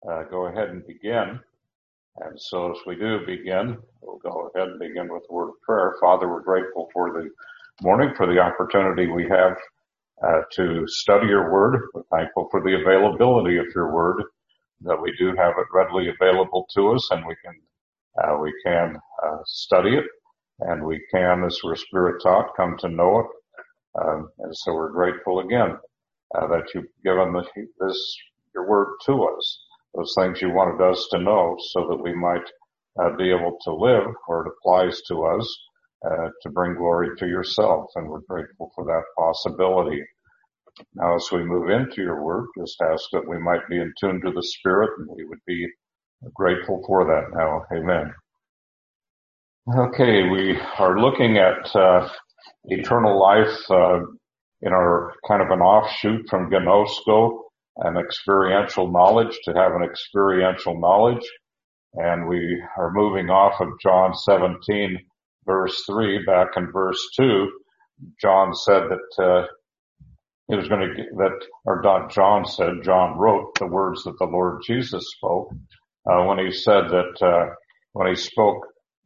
go ahead and begin. And so as we do begin, we'll go ahead and begin with a word of prayer. Father, we're grateful for the morning, for the opportunity we have to study your word. We're thankful for the availability of your word, that we do have it readily available to us, and we can study it, and we can, as we're spirit taught, come to know it. And so we're grateful again that you've given your word to us, those things you wanted us to know, so that we might be able to live where it applies to us, to bring glory to yourself. And we're grateful for that possibility. Now, as we move into your word, just ask that we might be in tune to the Spirit, and we would be grateful for that now. Amen. Okay, we are looking at eternal life in our kind of an offshoot from gnosko, an experiential knowledge, to have an experiential knowledge. And we are moving off of John 17, verse 3. Back in verse 2, John said that John wrote the words that the Lord Jesus spoke when he said that when he spoke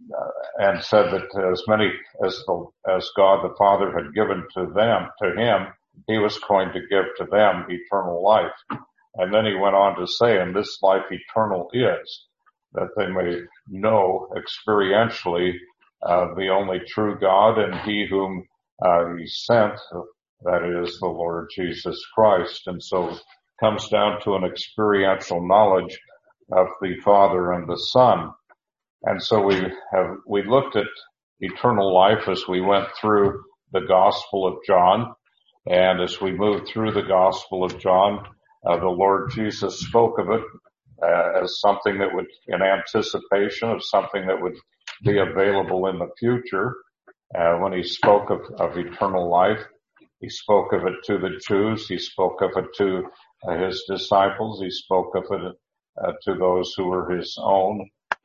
and said that as many as God the Father had given to him, he was going to give to them eternal life. And then he went on to say, and this life eternal is, that they may know experientially the only true God and he whom he sent, that is the Lord Jesus Christ. And so it comes down to an experiential knowledge of the Father and the Son. And so we looked at eternal life as we went through the Gospel of John. And as we moved through the Gospel of John, the Lord Jesus spoke of it as something that would, in anticipation of something that would be available in the future. When he spoke of eternal life, he spoke of it to the Jews. He spoke of it to his disciples. He spoke of it to those who were his own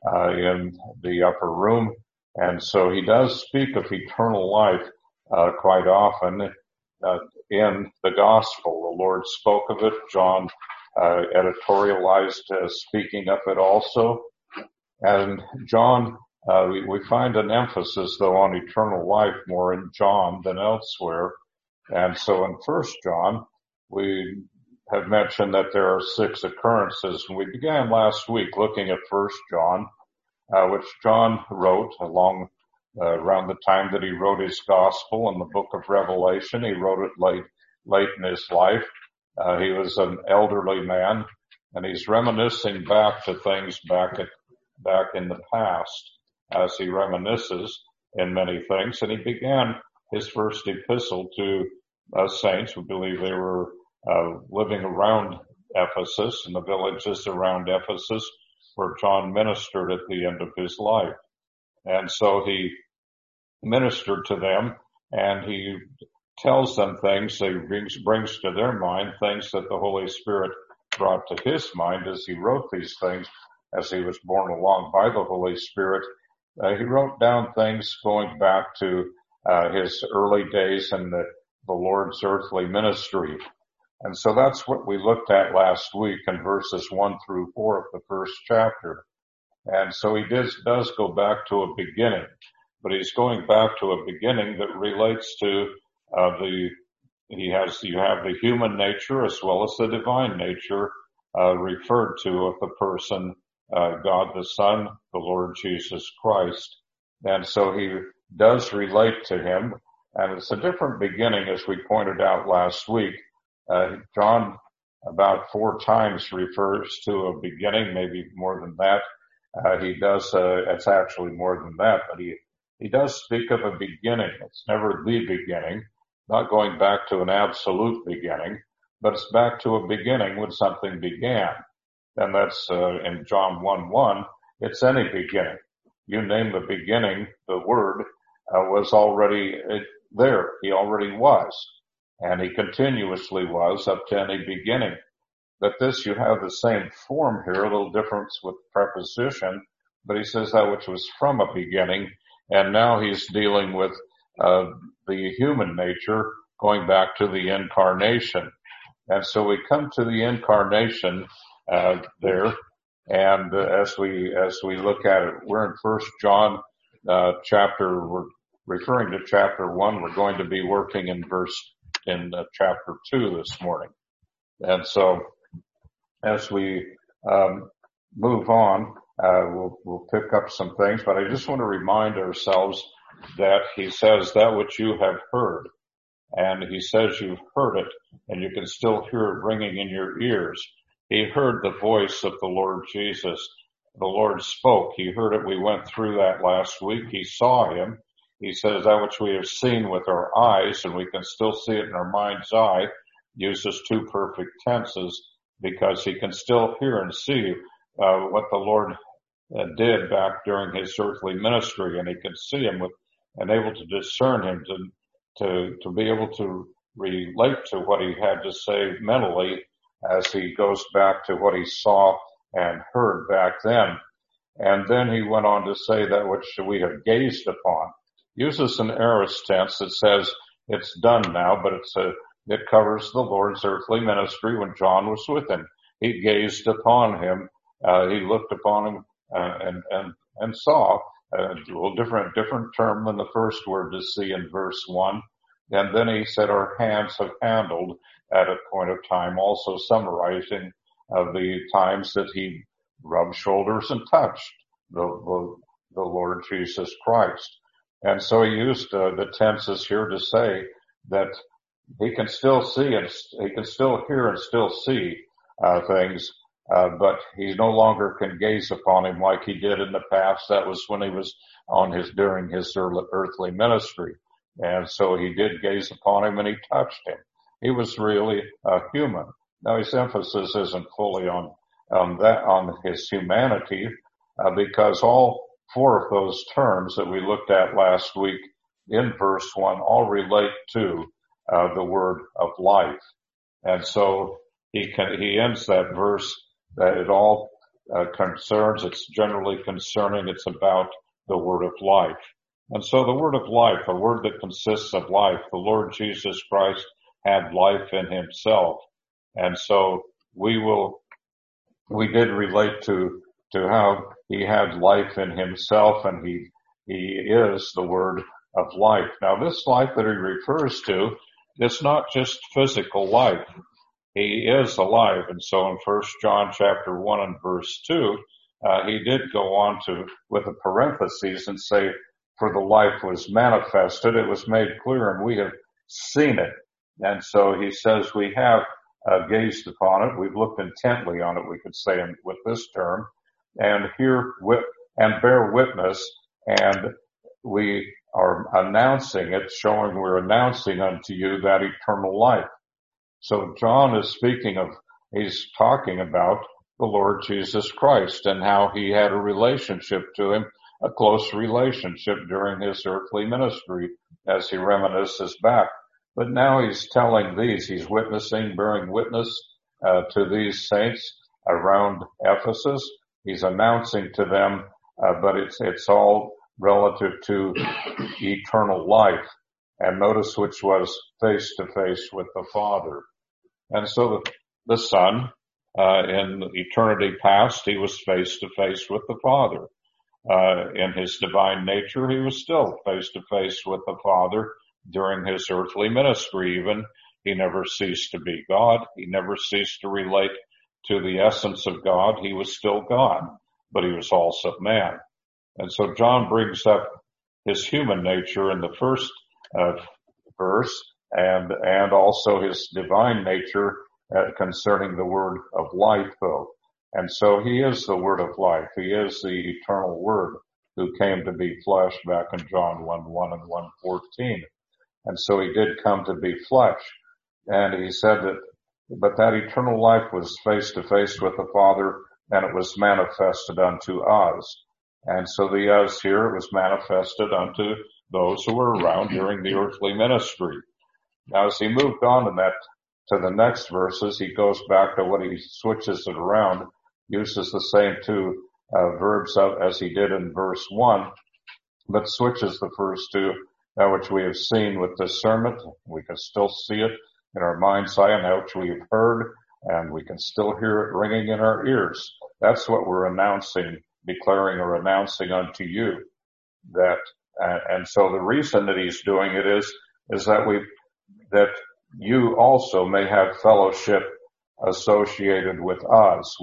in the upper room. And so he does speak of eternal life quite often in the gospel. The Lord spoke of it. John editorialized speaking of it also. And John, we find an emphasis though on eternal life more in John than elsewhere. And so in 1 John, we have mentioned that there are 6 occurrences. And we began last week looking at 1 John, which John wrote around the time that he wrote his gospel in the book of Revelation. He wrote it late in his life. He was an elderly man, and he's reminiscing back to things back in the past as he reminisces in many things. And he began his first epistle to saints. We believe they were living around Ephesus, in the villages around Ephesus, where John ministered at the end of his life. And so he ministered to them, and he tells them things, he brings to their mind things that the Holy Spirit brought to his mind as he wrote these things, as he was borne along by the Holy Spirit. He wrote down things going back to his early days in the Lord's earthly ministry. And so that's what we looked at last week in verses 1 through 4 of the first chapter. And so he does go back to a beginning, but he's going back to a beginning that relates to you have the human nature as well as the divine nature referred to of the person, God the Son, the Lord Jesus Christ. And so he does relate to him, and it's a different beginning, as we pointed out last week. John about 4 times refers to a beginning, maybe more than that. It's actually more than that, but he does speak of a beginning. It's never the beginning, not going back to an absolute beginning, but it's back to a beginning when something began. And that's in John 1:1, it's any beginning. You name the beginning, the Word was already there. He already was. And he continuously was up to any beginning. But this, you have the same form here, a little difference with preposition, but he says that which was from a beginning, and now he's dealing with the human nature, going back to the incarnation. And so we come to the incarnation there. And as we look at it, we're in First John we're referring to chapter 1. We're going to be working in chapter 2 this morning. And so as we move on, we'll pick up some things, but I just want to remind ourselves that he says that which you have heard. And he says you've heard it, and you can still hear it ringing in your ears. He heard the voice of the Lord Jesus. The Lord spoke. He heard it. We went through that last week. He saw him. He says that which we have seen with our eyes, and we can still see it in our mind's eye, uses two perfect tenses because he can still hear and see what the Lord did back during his earthly ministry, and he can see him and able to discern him to be able to relate to what he had to say mentally as he goes back to what he saw and heard back then. And then he went on to say that which we have gazed upon. Uses an aorist tense that says it's done now, but it covers the Lord's earthly ministry when John was with him. He gazed upon him. He looked upon him and saw a little different term than the first word to see in verse 1. And then he said our hands have handled at a point of time, also summarizing the times that he rubbed shoulders and touched the Lord Jesus Christ. And so he used the tenses here to say that he can still see and he can still hear and still see things, but he no longer can gaze upon him like he did in the past. That was when he was during his earthly ministry. And so he did gaze upon him and he touched him. He was really human. Now his emphasis isn't fully on his humanity, because all four of those terms that we looked at last week in verse 1 all relate to the word of life. And so he ends that verse that it all concerns, it's generally concerning, it's about the word of life. And so the word of life, a word that consists of life, the Lord Jesus Christ had life in himself. And so we did relate to how he had life in himself, and he is the word of life. Now this life that he refers to is not just physical life. He is alive. And so in 1 John chapter 1 and verse 2, he did go on with a parentheses and say, for the life was manifested, it was made clear, and we have seen it. And so he says we have gazed upon it, we've looked intently on it, we could say with this term, and bear witness, and we are announcing it, showing we're announcing unto you that eternal life. So John is he's talking about the Lord Jesus Christ and how he had a relationship to him, a close relationship during his earthly ministry as he reminisces back. But now he's he's bearing witness to these saints around Ephesus. He's announcing to them, but it's all relative to eternal life. And notice which was face to face with the Father. And so the Son, in eternity past, he was face to face with the Father. In his divine nature, he was still face to face with the Father during his earthly ministry. Even he never ceased to be God. He never ceased to relate to the essence of God. He was still God, but he was also man. And so John brings up his human nature in the first verse, and also his divine nature concerning the word of life, though. And so he is the word of life. He is the eternal word who came to be flesh back in John 1:1 and 1:14. And so he did come to be flesh. And he said but that eternal life was face to face with the Father, and it was manifested unto us. And so the us here, it was manifested unto those who were around during the earthly ministry. Now as he moved on to the next verses, he goes back to what he switches it around, uses the same two verbs as he did in verse 1, but switches the first two, that which we have seen with discernment. We can still see it in our mind's eye, and that which we have heard and we can still hear it ringing in our ears. That's what we're announcing, declaring or announcing unto you. And so the reason that he's doing it is that you also may have fellowship associated with us.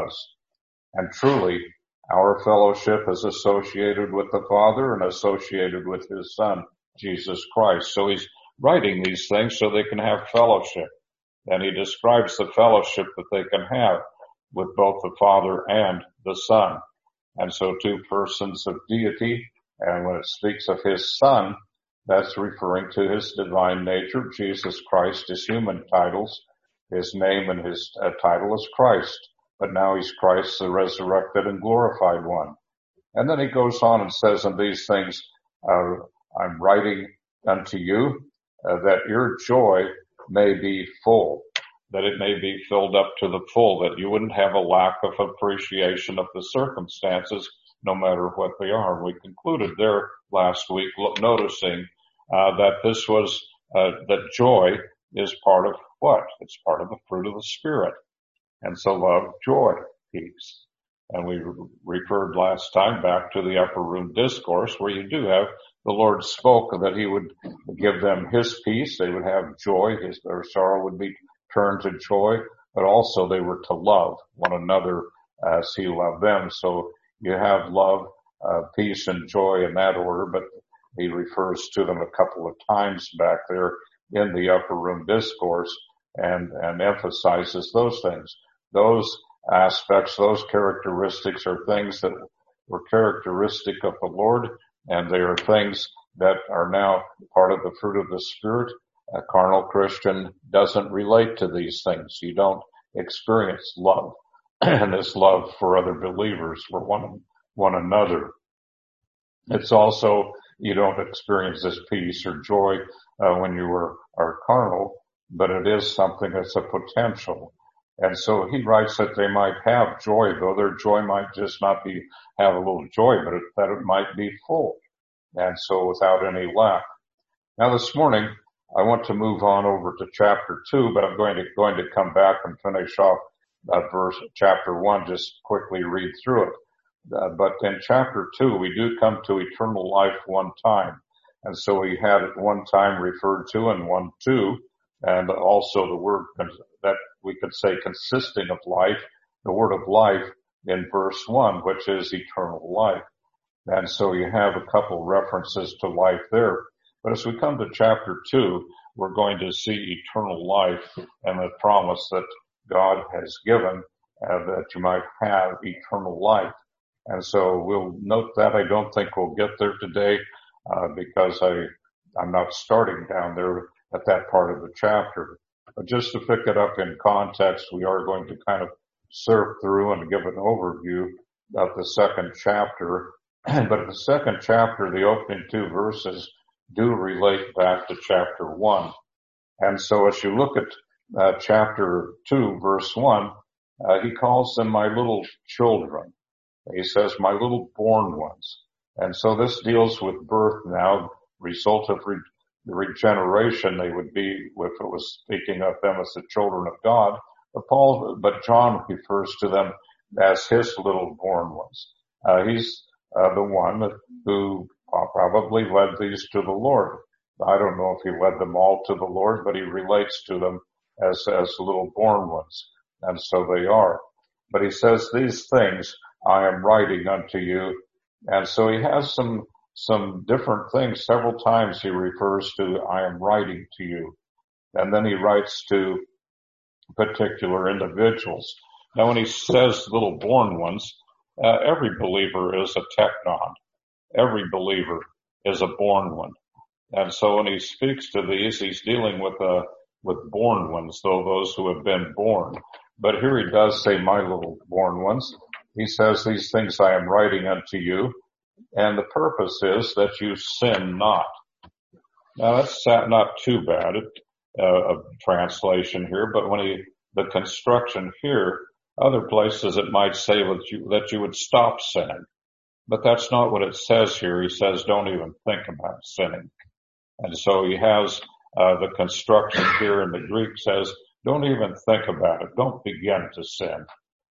And truly, our fellowship is associated with the Father and associated with his Son, Jesus Christ. So he's writing these things so they can have fellowship. And he describes the fellowship that they can have with both the Father and the Son. And so two persons of deity, and when it speaks of his Son, that's referring to his divine nature. Jesus Christ, his human titles, his name and his title is Christ. But now he's Christ, the resurrected and glorified one. And then he goes on and says, and these things I'm writing unto you, that your joy may be full, that it may be filled up to the full, that you wouldn't have a lack of appreciation of the circumstances, no matter what they are. We concluded there last week noticing that this was that joy is part of what? It's part of the fruit of the Spirit. And so love, joy, peace. And we referred last time back to the upper room discourse where you do have the Lord spoke that he would give them his peace. They would have joy. Their sorrow would be turned to joy, but also they were to love one another as he loved them. So you have love, peace, and joy in that order, but he refers to them a couple of times back there in the upper room discourse and emphasizes those things. Those aspects, those characteristics are things that were characteristic of the Lord, and they are things that are now part of the fruit of the Spirit. A carnal Christian doesn't relate to these things. You don't experience love, and this love for other believers, for one another. It's also, you don't experience this peace or joy when you are carnal, but it is something that's a potential. And so he writes that they might have joy, though their joy might just not be have a little joy, but that it might be full, and so without any lack. Now this morning, I want to move on over to chapter 2, but I'm going to come back and finish off chapter 1, just quickly read through it. But in chapter 2, we do come to eternal life one time. And so we had it one time referred to in 1:2, and also the word that we could say consisting of life, the word of life in verse 1, which is eternal life. And so you have a couple references to life there. But as we come to chapter 2, we're going to see eternal life and the promise that God has given that you might have eternal life. And so we'll note that. I don't think we'll get there today because I'm not starting down there at that part of the chapter. But just to pick it up in context, we are going to kind of surf through and give an overview of the second chapter. But the second chapter, the opening 2 verses, do relate back to chapter 1. And so as you look at chapter 2, verse 1, he calls them my little children. He says, my little born ones. And so this deals with birth now, result of the regeneration they would be if it was speaking of them as the children of God. But John refers to them as his little born ones. He's the one who probably led these to the Lord. I don't know if he led them all to the Lord, but he relates to them as little born ones. And so they are. But he says, these things I am writing unto you. And so he has some different things. Several times he refers to, I am writing to you. And then he writes to particular individuals. Now when he says little born ones, every believer is a teknon. Every believer is a born one. And so when he speaks to these, he's dealing with born ones, though those who have been born. But here he does say, my little born ones. He says, these things I am writing unto you. And the purpose is that you sin not. Now that's not too bad, a translation here, but when the construction here, other places it might say that you would stop sinning. But that's not what it says here. He says, don't even think about sinning. And so he has, the construction here in the Greek says, Don't even think about it. Don't begin to sin.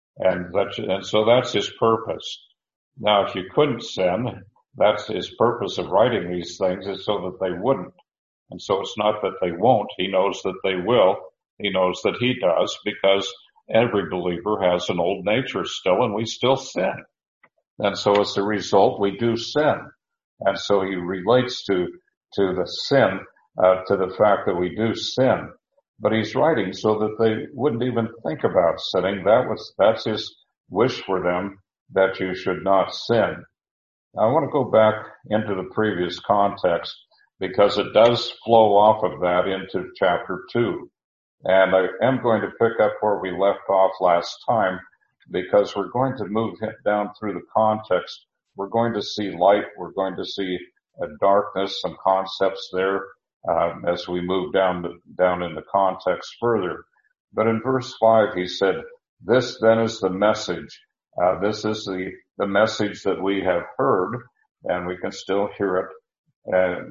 And so that's his purpose. Now, if you couldn't sin, that's his purpose of writing these things, is so that they wouldn't. And so it's not that they won't. He knows that they will. He knows that he does, because every believer has an old nature still, and we still sin. And so as a result, we do sin. And so he relates to the sin, to the fact that we do sin. But he's writing so that they wouldn't even think about sinning. That's his wish for them, that you should not sin. Now, I want to go back into the previous context, because it does flow off of that into chapter 2. And I am going to pick up where we left off last time, because we're going to move down through the context. We're going to see light. We're going to see darkness, some concepts there, as we move down in the context further. But in verse 5, he said, "This then is the message." This is the message that we have heard, and we can still hear it,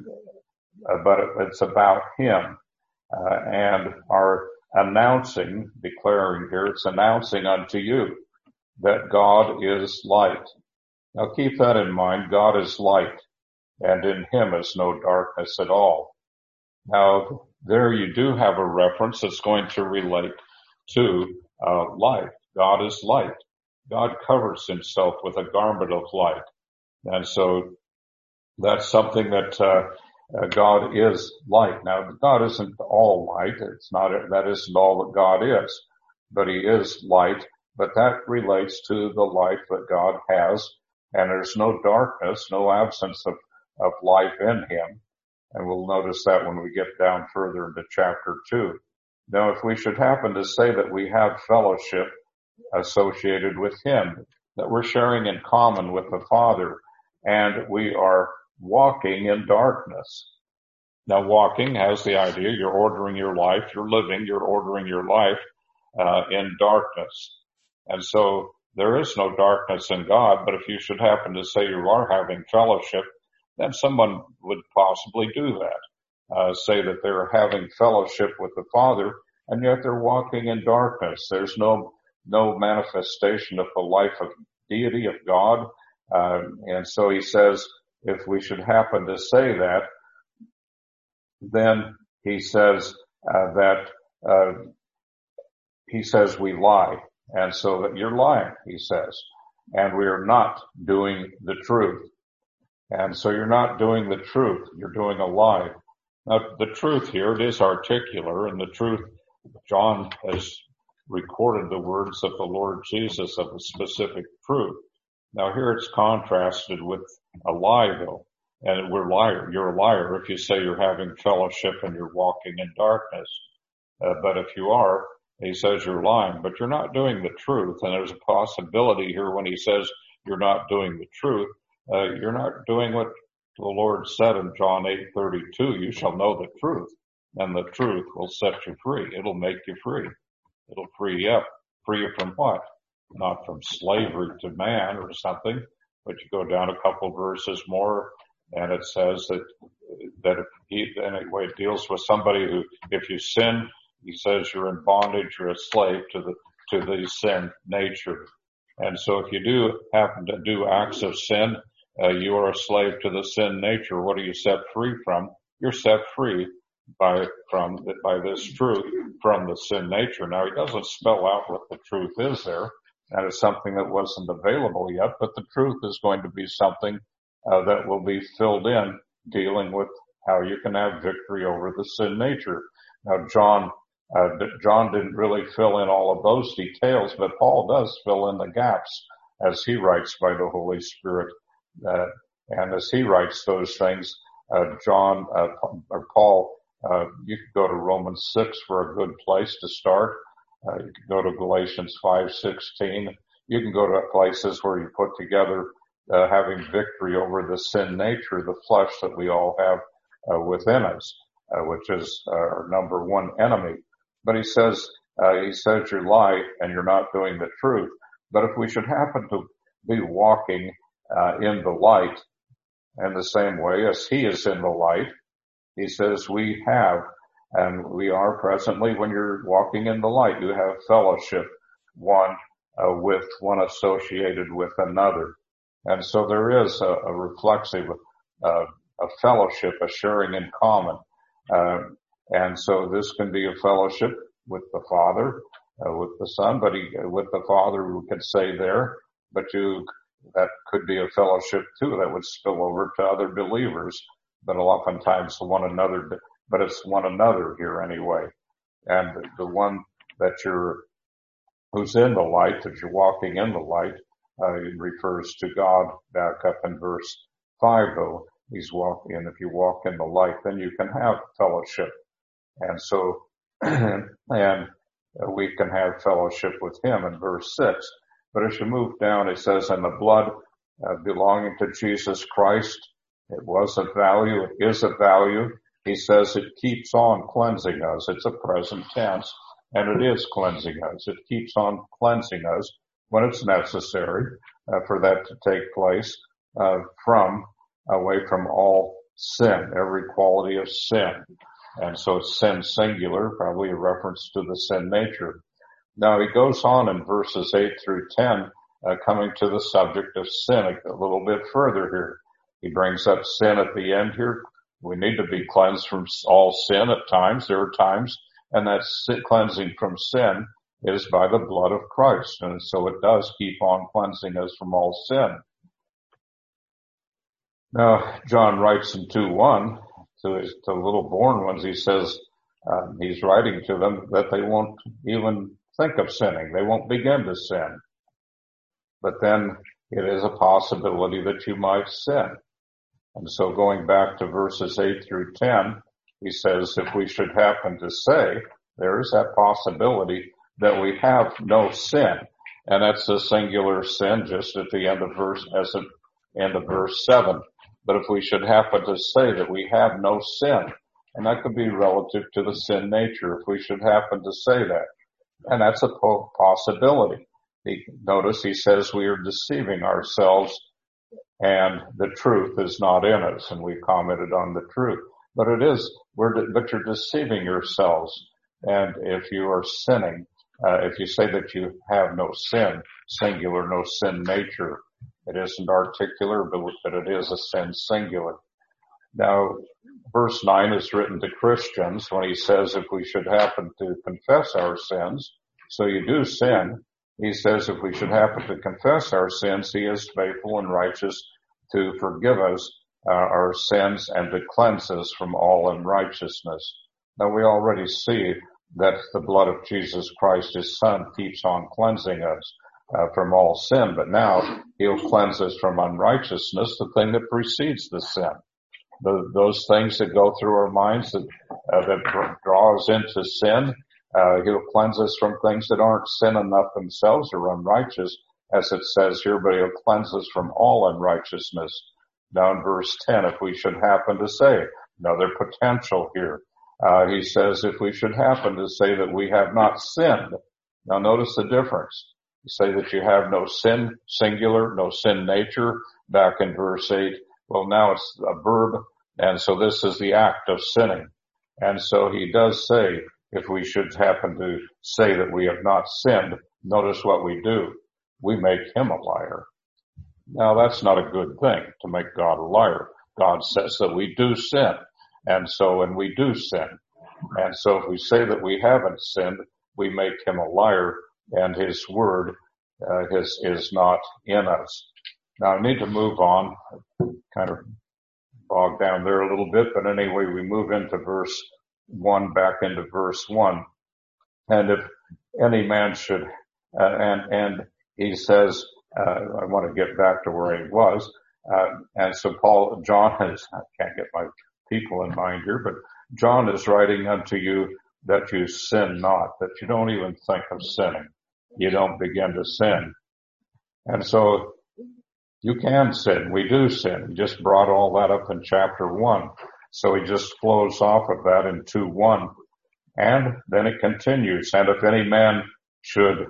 but it's about him, and our announcing, declaring here, it's announcing unto you that God is light. Now keep that in mind. God is light, and in him is no darkness at all. Now, there you do have a reference that's going to relate to light. God is light. God covers himself with a garment of light. And so that's something that God is light. Now, God isn't all light. That isn't all that God is. But he is light. But that relates to the life that God has. And there's no darkness, no absence of life in him. And we'll notice that when we get down further into chapter 2. Now, if we should happen to say that we have fellowship associated with him, that we're sharing in common with the Father, and we are walking in darkness. Now, walking has the idea you're ordering your life, you're ordering your life in darkness. And so there is no darkness in God, but if you should happen to say you are having fellowship, then someone would possibly do that. Say that they're having fellowship with the Father, and yet they're walking in darkness. There's no manifestation of the life of deity of God. And so he says, if we should happen to say that, then he says we lie. And so that you're lying, he says. And we are not doing the truth. And so you're not doing the truth. You're doing a lie. Now, the truth here, it is articular, and the truth, John has recorded the words of the Lord Jesus of a specific truth. Now, here it's contrasted with a lie, though. And you're a liar if you say you're having fellowship and you're walking in darkness. But if you are, he says you're lying, but you're not doing the truth. And there's a possibility here when he says you're not doing the truth. You're not doing what the Lord said in John 8:32. You shall know the truth, and the truth will set you free. It'll make you free. It'll free you up. Free you from what? Not from slavery to man or something, but you go down a couple verses more, and it says that anyway, it deals with somebody who, if you sin, he says you're in bondage, you're a slave to the sin nature. And so if you do happen to do acts of sin, you are a slave to the sin nature. What are you set free from? You're set free by this truth from the sin nature. Now, he doesn't spell out what the truth is there. That is something that wasn't available yet, but the truth is going to be something that will be filled in, dealing with how you can have victory over the sin nature. Now, John didn't really fill in all of those details, but Paul does fill in the gaps as he writes by the Holy Spirit. And as he writes those things, Paul, you could go to Romans 6 for a good place to start. You can go to Galatians 5:16. You can go to places where you put together having victory over the sin nature, the flesh that we all have within us, which is our number one enemy. But he says you lie and you're not doing the truth. But if we should happen to be walking in the light in the same way as he is in the light, he says we have And we are presently, when you're walking in the light, you have fellowship one with one associated with another. And so there is a reflexive, a fellowship, a sharing in common. And so this can be a fellowship with the Father, with the Son, but with the Father, we could say there, but that could be a fellowship too that would spill over to other believers, but oftentimes one another, but it's one another here anyway. And the one that who's in the light, that you're walking in the light, it refers to God back up in verse 5 though. He's walking, and if you walk in the light, then you can have fellowship. And so, and we can have fellowship with him in verse 6. But as you move down, it says, and the blood belonging to Jesus Christ, it was of value, it is of value. He says it keeps on cleansing us. It's a present tense, and it is cleansing us. It keeps on cleansing us when it's necessary for that to take place away from all sin, every quality of sin. And so it's sin singular, probably a reference to the sin nature. Now he goes on in verses 8 through 10, coming to the subject of sin a little bit further here. He brings up sin at the end here. We need to be cleansed from all sin at times. There are times, and that cleansing from sin is by the blood of Christ. And so it does keep on cleansing us from all sin. Now, John writes in 2:1 to little born ones, he says, he's writing to them that they won't even think of sinning. They won't begin to sin. But then it is a possibility that you might sin. And so going back to verses 8 through 10, he says, if we should happen to say, there is that possibility that we have no sin. And that's a singular sin just at the end of verse 7. But if we should happen to say that we have no sin, and that could be relative to the sin nature, if we should happen to say that, and that's a possibility. Notice he says we are deceiving ourselves and the truth is not in us, and we commented on the truth. But but you're deceiving yourselves. And if you are sinning, if you say that you have no sin, singular, no sin nature, it isn't articular, but it is a sin singular. Now, verse 9 is written to Christians when he says if we should happen to confess our sins, so you do sin, he says if we should happen to confess our sins, he is faithful and righteous to forgive us our sins and to cleanse us from all unrighteousness. Now, we already see that the blood of Jesus Christ, his Son, keeps on cleansing us from all sin, but now he'll cleanse us from unrighteousness, the thing that precedes the sin. Those things that go through our minds that draw us into sin, he'll cleanse us from things that aren't sin enough themselves or unrighteous, as it says here, but he'll cleanse us from all unrighteousness. Now in verse 10, if we should happen to say, another potential here, he says if we should happen to say that we have not sinned. Now notice the difference. You say that you have no sin, singular, no sin nature, back in verse 8. Well, now it's a verb, and so this is the act of sinning. And so he does say, if we should happen to say that we have not sinned, notice what we do. We make him a liar. Now that's not a good thing, to make God a liar. God says that we do sin, and we do sin. And so if we say that we haven't sinned, we make him a liar, and his word is not in us. Now I need to move on, kind of bogged down there a little bit, but anyway, we move into verse 1, back into verse 1. And if any man should, and he says, I want to get back to where he was, and so John I can't get my people in mind here, but John is writing unto you that you sin not, that you don't even think of sinning. You don't begin to sin. And so you can sin. We do sin. He just brought all that up in chapter 1. So he just flows off of that in 2:1. And then it continues. And if any man should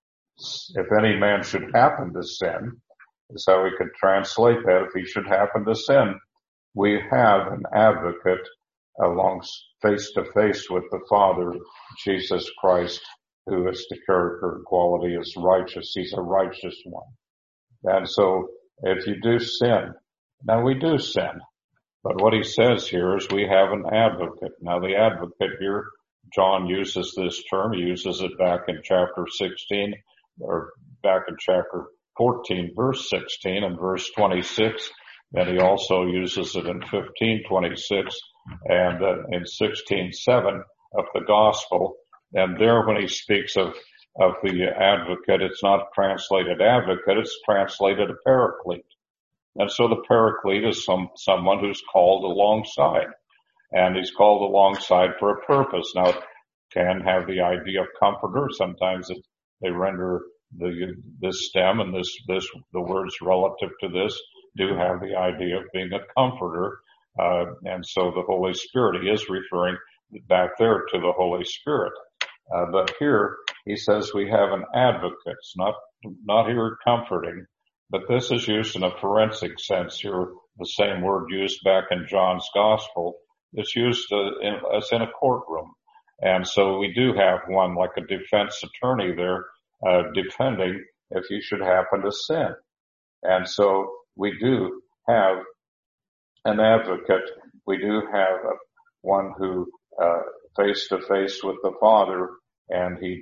happen to sin, is how we could translate that. If he should happen to sin, we have an advocate along face to face with the Father, Jesus Christ, who is the character and quality is righteous. He's a righteous one. And so if you do sin, now we do sin, but what he says here is we have an advocate. Now the advocate here, John uses this term, he uses it back in chapter 16, or back in chapter 14, verse 16 and verse 26. And he also uses it in 15:26 and in 16:7 of the gospel. And there when he speaks of the advocate, it's not translated advocate, it's translated a paraclete. And so the paraclete is someone who's called alongside. And he's called alongside for a purpose. Now, it can have the idea of comforter. Sometimes they render this stem and the words relative to this do have the idea of being a comforter. And so the Holy Spirit, he is referring back there to the Holy Spirit. But here he says we have an advocate. It's not here comforting, but this is used in a forensic sense here. The same word used back in John's gospel. It's used as in a courtroom. And so we do have one like a defense attorney there, defending if you should happen to sin. And so we do have an advocate. We do have one who, face to face with the Father, and he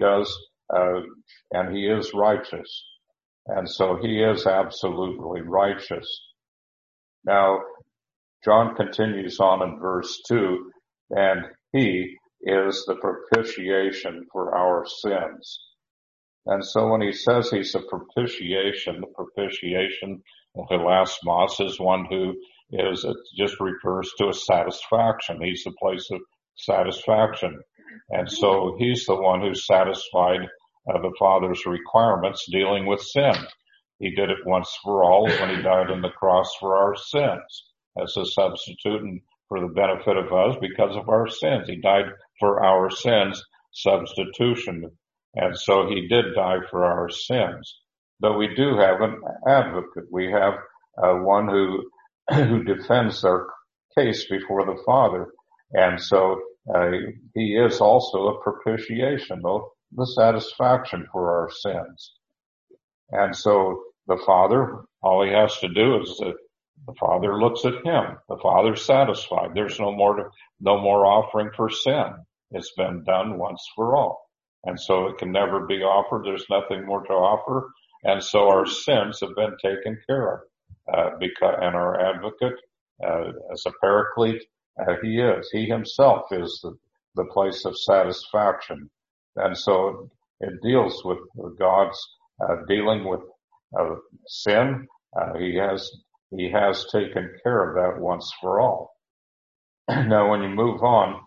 is righteous. And so he is absolutely righteous. Now, John continues on in verse 2, and he is the propitiation for our sins. And so when he says he's a propitiation, the propitiation, hilasmos, is one who it just refers to a satisfaction. He's the place of satisfaction. And so he's the one who satisfied the Father's requirements dealing with sin. He did it once for all when he died on the cross for our sins as a substitute and for the benefit of us because of our sins. He died for our sins, substitution. And so he did die for our sins. But we do have an advocate. We have one who defends our case before the Father. And so he is also a propitiation, the satisfaction for our sins. And so the Father, all he has to do is that the Father looks at him. The Father's satisfied. There's no more offering for sin. It's been done once for all. And so it can never be offered. There's nothing more to offer. And so our sins have been taken care of. And our advocate, as a paraclete, he himself is the place of satisfaction. And so it deals with God's, dealing with, sin. He has taken care of that once for all. Now when you move on,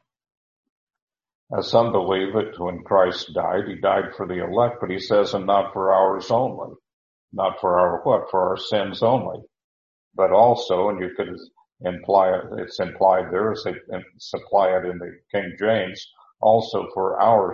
some believe that when Christ died, he died for the elect, but he says, and not for ours only. Not for our what? For our sins only. But also, and you could imply it, it's implied there as they supply it in the King James, also for our,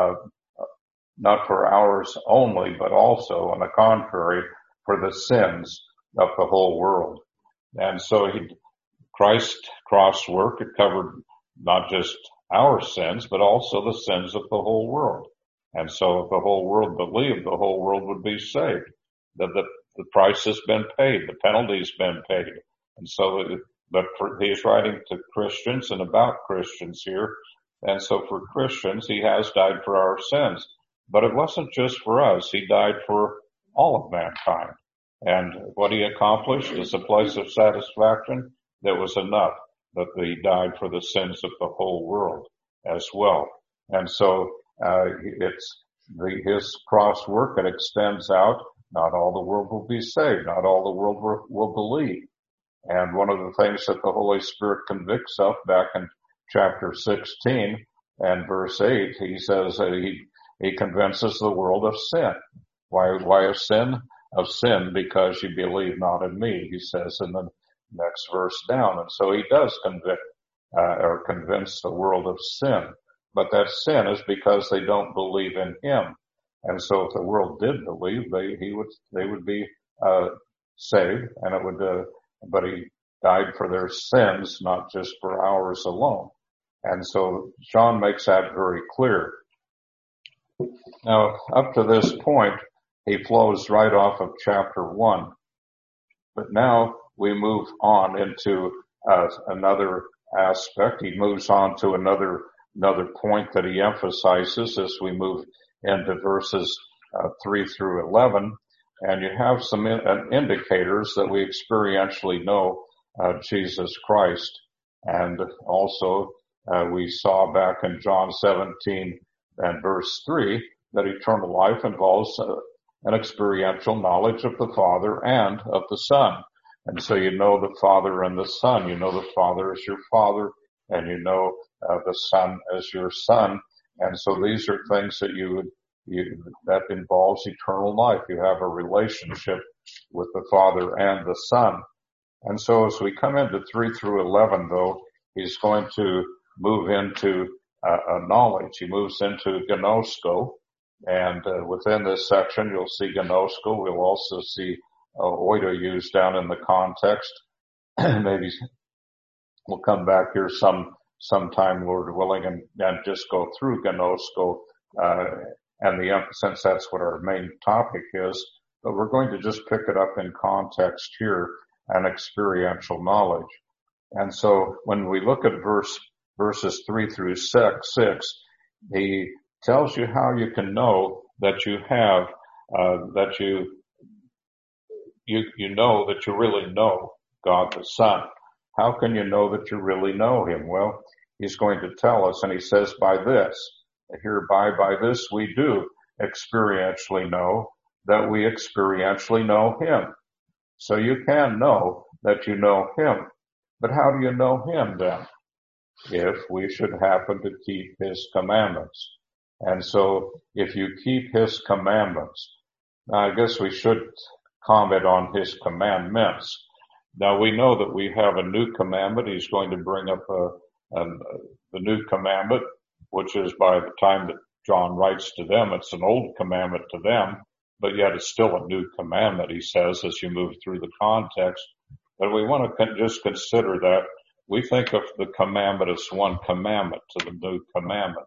not for ours only, but also, on the contrary, for the sins of the whole world. And so Christ's cross work, it covered not just our sins, but also the sins of the whole world. And so if the whole world believed, the whole world would be saved. The price has been paid, the penalty's been paid. And so, he's writing to Christians and about Christians here. And so for Christians, he has died for our sins. But it wasn't just for us. He died for all of mankind. And what he accomplished is a place of satisfaction that was enough, that he died for the sins of the whole world as well. And so, his cross work, it extends out. Not all the world will be saved. Not all the world will believe. And one of the things that the Holy Spirit convicts of back in chapter 16 and verse 8, he says that he convinces the world of sin. Why of sin? Of sin because you believe not in me, he says in the next verse down. And so he does convict, or convince the world of sin. But that sin is because they don't believe in him. And so if the world did believe, they would be, saved, and but he died for their sins, not just for ours alone. And so John makes that very clear. Now, up to this point, he flows right off of chapter 1. But now we move on into another aspect. He moves on to another point that he emphasizes as we move into verses 3 through 11. And you have some indicators that we experientially know Jesus Christ. And also we saw back in John 17 and verse 3 that eternal life involves an experiential knowledge of the Father and of the Son. And so you know the Father and the Son. You know the Father as your Father, and you know the Son as your Son. And so these are things that that involves eternal life. You have a relationship with the Father and the Son. And so as we come into 3 through 11, though, he's going to move into a knowledge. He moves into gnosko. And within this section, you'll see gnosko. We'll also see oida used down in the context. Maybe we'll come back here sometime, Lord willing, and just go through gnosko, since that's what our main topic is. But we're going to just pick it up in context here, and experiential knowledge. And so when we look at verses 3 through 6, he tells you how you can know that you have, that you know that you really know God the Son. How can you know that you really know Him? Well, he's going to tell us, and he says, by this we do experientially know that we experientially know Him. So you can know that you know Him. But how do you know Him then? If we should happen to keep His commandments. And so if you keep His commandments, now I guess we should comment on His commandments. Now we know that we have a new commandment. He's going to bring up the new commandment, which is by the time that John writes to them, it's an old commandment to them, but yet it's still a new commandment, he says, as you move through the context. But we want to just consider that we think of the commandment as one commandment to the new commandment.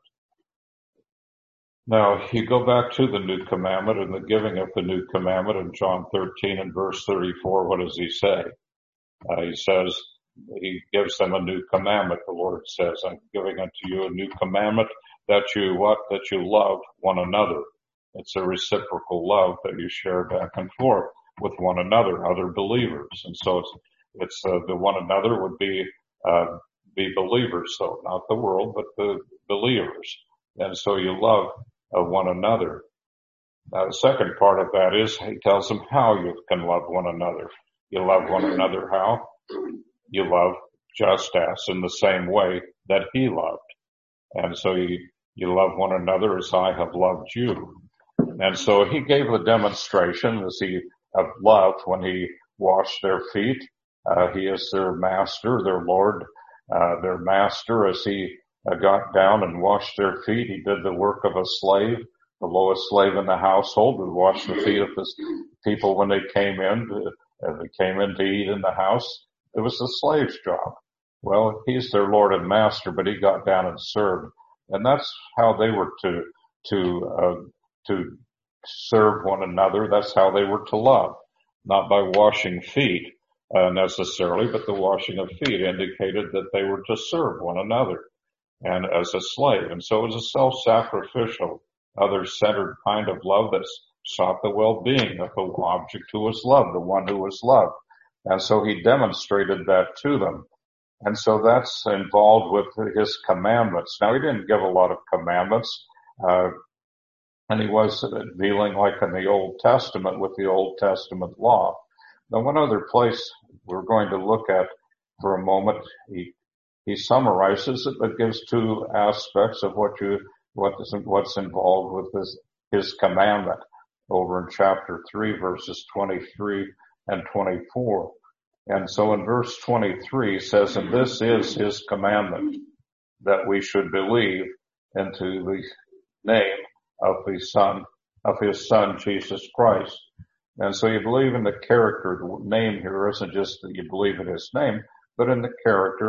Now, you go back to the new commandment and the giving of the new commandment in John 13 and verse 34. What does he say? He says, he gives them a new commandment. The Lord says, I'm giving unto you a new commandment that you love one another. It's a reciprocal love that you share back and forth with one another, other believers. And so it's the one another would be believers, so not the world, but the believers. And so you love one another. Now, the second part of that is he tells them how you can love one another. You love one another how? You love just as in the same way that he loved. And so you love one another as I have loved you. And so he gave the demonstration as he of love when he washed their feet. He is their master, their Lord, their master. As he got down and washed their feet, he did the work of a slave. The lowest slave in the household would wash the feet of the people when they came in. They came in to eat in the house. It was the slave's job. Well, he's their Lord and master, but he got down and served. And that's how they were to serve one another. That's how they were to love, not by washing feet necessarily, but the washing of feet indicated that they were to serve one another and as a slave. And so it was a self-sacrificial, other-centered kind of love that sought the well-being of the object who was loved, the one who was loved. And so he demonstrated that to them. And so that's involved with his commandments. Now, he didn't give a lot of commandments, and he was dealing like in the Old Testament with the Old Testament law. Now, one other place we're going to look at for a moment, he summarizes it, but gives two aspects of what's involved with his commandment over in chapter 3, verses 23 and 24. And so in verse 23 says, and this is his commandment, that we should believe into the name of his son, Jesus Christ. And so you believe in the character. The name here isn't just that you believe in his name, but in the character,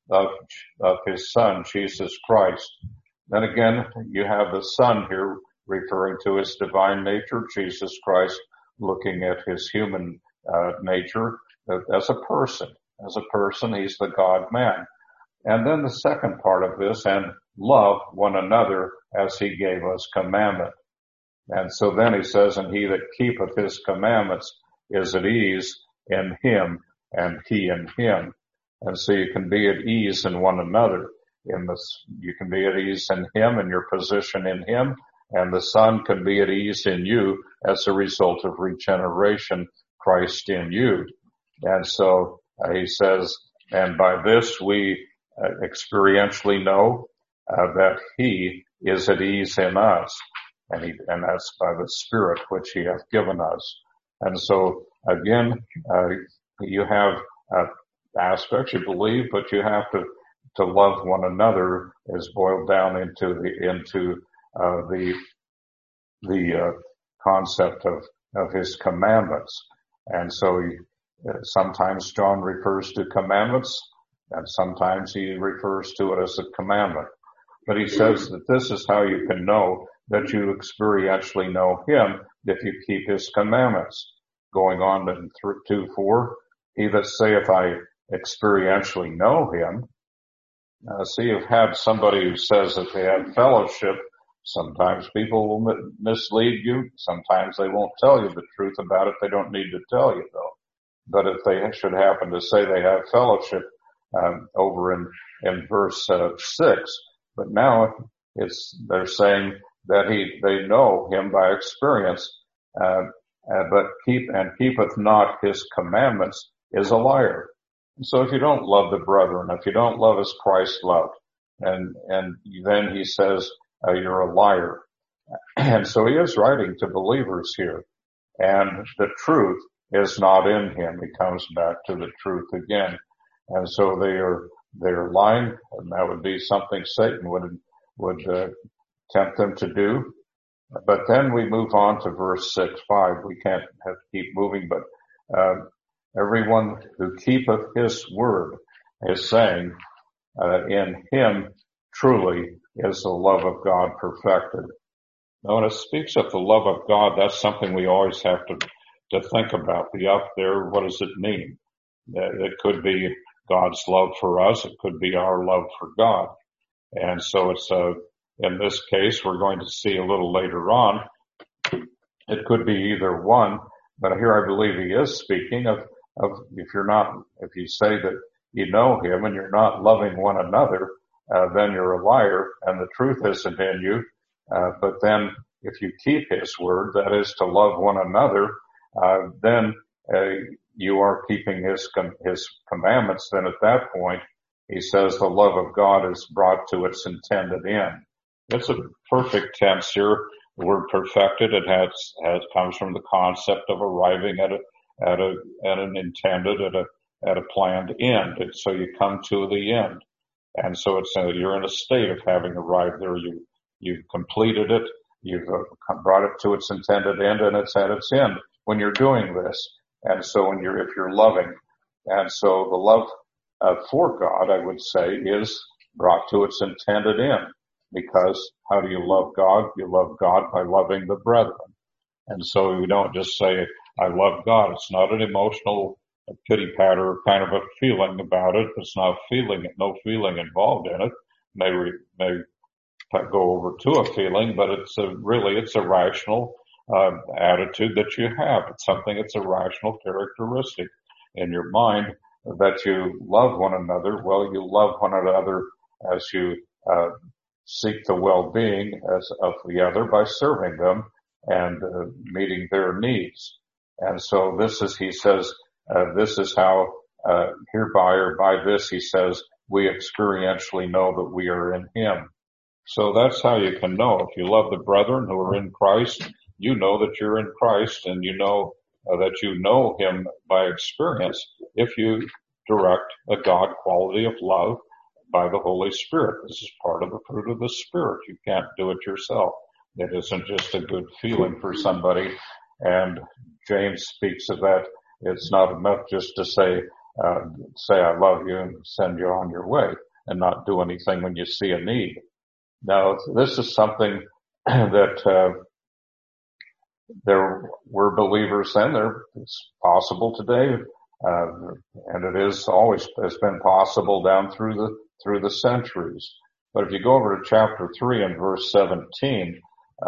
of his Son, Jesus Christ. Then again, you have the Son here referring to his divine nature, Jesus Christ looking at his human nature as a person. As a person, he's the God-man. And then the second part of this, and love one another as he gave us commandment. And so then he says, and he that keepeth his commandments is at ease in him, and he in him. And so you can be at ease in one another. You can be at ease in him and your position in him, and the Son can be at ease in you as a result of regeneration, Christ in you. And so he says, and by this we experientially know that he is at ease in us, and that's by the Spirit which he hath given us. And so again, you have aspects you believe, but you have to love one another is boiled down into the concept of his commandments. And so sometimes John refers to commandments, and sometimes he refers to it as a commandment. But he says that this is how you can know that you experientially know him, if you keep his commandments. Going on to 2:4, he that saith I experientially know him. So you've had somebody who says that they have fellowship. Sometimes people will mislead you. Sometimes they won't tell you the truth about it. They don't need to tell you though. But if they should happen to say they have fellowship, over in verse 6, but now they're saying that they know him by experience, but keepeth not his commandments is a liar. And so if you don't love the brethren, if you don't love as Christ loved, and then he says, you're a liar. And so he is writing to believers here, and the truth is not in him. He comes back to the truth again. And so they're lying, and that would be something Satan would tempt them to do. But then we move on to verse 6:5. We can't have to keep moving, but everyone who keepeth his word is saying, in him truly is the love of God perfected. Now, when it speaks of the love of God, that's something we always have to think about. The up there, what does it mean? It could be God's love for us. It could be our love for God. And so it's, in this case, we're going to see a little later on, it could be either one, but here I believe he is speaking of if you say that you know him and you're not loving one another, then you're a liar and the truth isn't in you. But then if you keep his word, that is to love one another, then you are keeping his commandments. Then at that point, he says the love of God is brought to its intended end. It's a perfect tense here. The word perfected, it comes from the concept of arriving at an intended, at a planned end. And so you come to the end. And so it's, you're in a state of having arrived there. You've completed it. You've brought it to its intended end, and it's at its end when you're doing this. And so if you're loving, and so the love for God, I would say, is brought to its intended end. Because how do you love God? You love God by loving the brethren. And so we don't just say, I love God. It's not an emotional pity patter kind of a feeling about it. It's not no feeling involved in it. May go over to a feeling, but it's a rational attitude that you have. It's something, it's a rational characteristic in your mind that you love one another. Well, you love one another as you seek the well-being of the other by serving them and meeting their needs. And so he says, this is how hereby or by this, he says, we experientially know that we are in him. So that's how you can know. If you love the brethren who are in Christ, you know that you're in Christ, and you know that you know him by experience if you direct a God quality of love by the Holy Spirit. This is part of the fruit of the Spirit. You can't do it yourself. It isn't just a good feeling for somebody. And James speaks of that. It's not enough just to say, say I love you and send you on your way and not do anything when you see a need. Now, this is something that there were believers then. It's possible today, and it is always has been possible down through the centuries. But if you go over to chapter 3 and verse 17,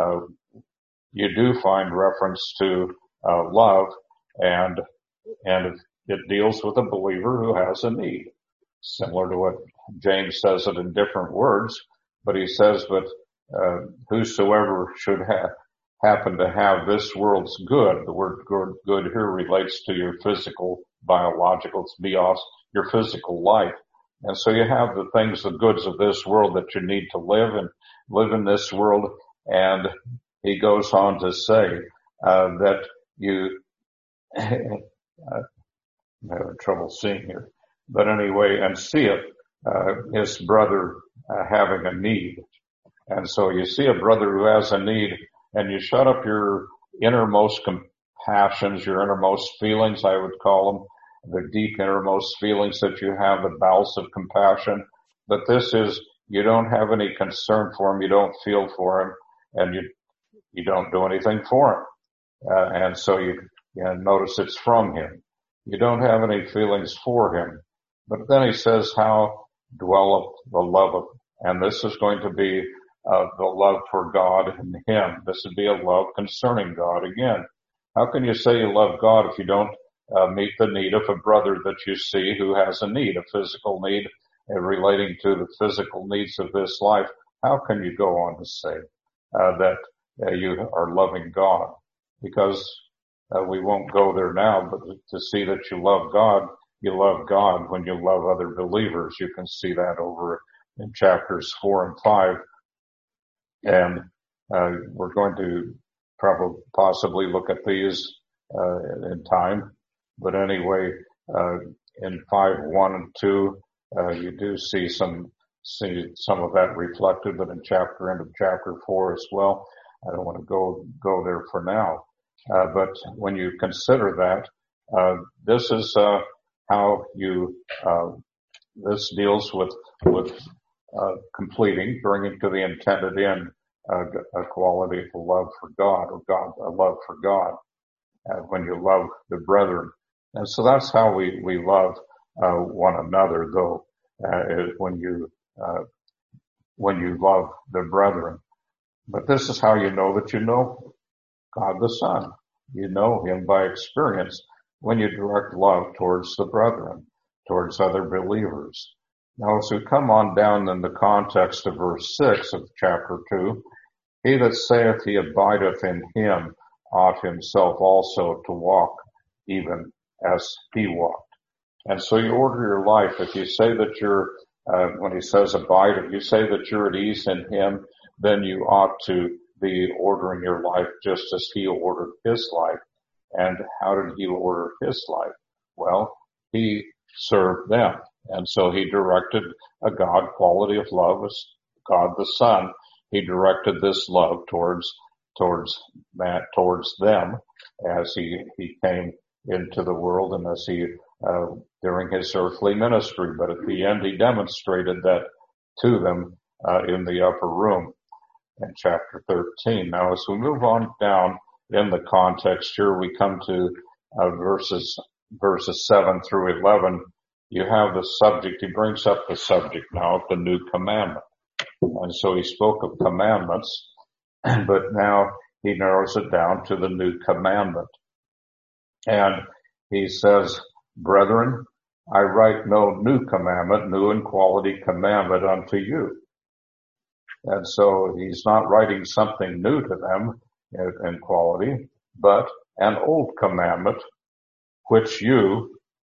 you do find reference to love, and it deals with a believer who has a need, similar to what James says it in different words. But he says, "But whosoever should happen to have this world's good," the word good here relates to your physical, biological, it's bios, your physical life. And so you have the things, the goods of this world that you need to live in this world. And he goes on to say that you I'm having trouble seeing here, but anyway, and see it, his brother having a need. And so you see a brother who has a need, and you shut up your innermost compassions, your innermost feelings, I would call them, the deep innermost feelings that you have, the bowels of compassion. But this is, you don't have any concern for him, you don't feel for him, and you don't do anything for him. And so you notice it's from him. You don't have any feelings for him. But then he says, how dwelleth the love of, and this is going to be the love for God and him. This would be a love concerning God again. How can you say you love God if you don't meet the need of a brother that you see who has a need, a physical need, relating to the physical needs of this life? How can you go on to say that you are loving God? Because we won't go there now, but to see that you love God when you love other believers. You can see that over in chapters 4 and 5. And we're going to possibly look at these in time. But anyway, in 5:1 and 2, you do see some of that reflected, but in end of chapter 4 as well. I don't want to go there for now. But when you consider that, this is how you this deals with completing, bringing to the intended end a quality of love for God, or a love for God, when you love the brethren. And so that's how we love one another, though, when you love the brethren. But this is how you know that you know God the Son. You know him by experience when you direct love towards the brethren, towards other believers. Now, as we come on down in the context of verse 6 of chapter 2, he that saith he abideth in him ought himself also to walk even as he walked. And so you order your life. If you say that you're, when he says abide, if you say that you're at ease in him, then you ought to be ordering your life just as he ordered his life. And how did he order his life? Well, he served them. And so he directed a God quality of love as God the Son. He directed this love towards them as he came into the world and as he, during his earthly ministry. But at the end, he demonstrated that to them, in the upper room in chapter 13. Now, as we move on down in the context here, we come to, verses 7 through 11. You have the subject, he brings up the subject now of the new commandment. And so he spoke of commandments, but now he narrows it down to the new commandment. And he says, brethren, I write no new commandment, new and quality commandment unto you. And so he's not writing something new to them in quality, but an old commandment, which you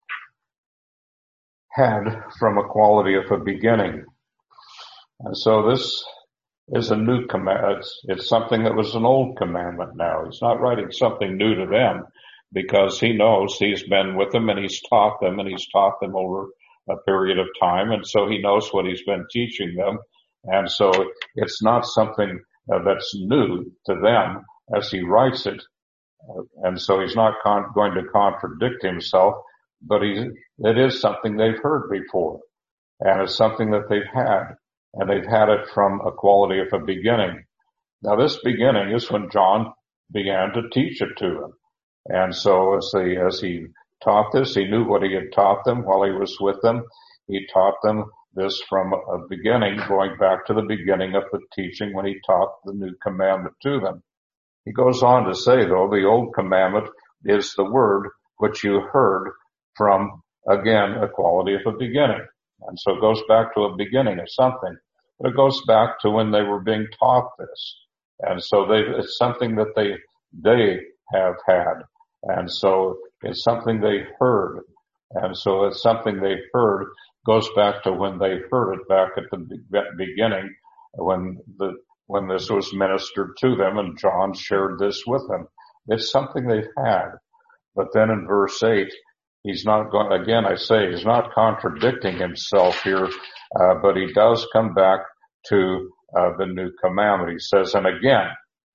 had from a quality of a beginning. And so this is a new commandment. It's something that was an old commandment now. He's not writing something new to them because he knows he's been with them and he's taught them over a period of time. And so he knows what he's been teaching them. And so it's not something that's new to them as he writes it. And so he's not going to contradict himself, but it is something they've heard before, and it's something that they've had, and they've had it from a quality of a beginning. Now, this beginning is when John began to teach it to them. And so as he taught this, he knew what he had taught them while he was with them. He taught them this from a beginning, going back to the beginning of the teaching when he taught the new commandment to them. He goes on to say, though, the old commandment is the word which you heard from, again, a quality of a beginning. And so it goes back to a beginning of something. But it goes back to when they were being taught this. And so it's something that they have had. And so it's something they heard. And so it's something they heard goes back to when they heard it back at the beginning, when this was ministered to them and John shared this with them. It's something they've had. But then in verse 8, he's not contradicting himself here, but he does come back to the new commandment. He says, and again,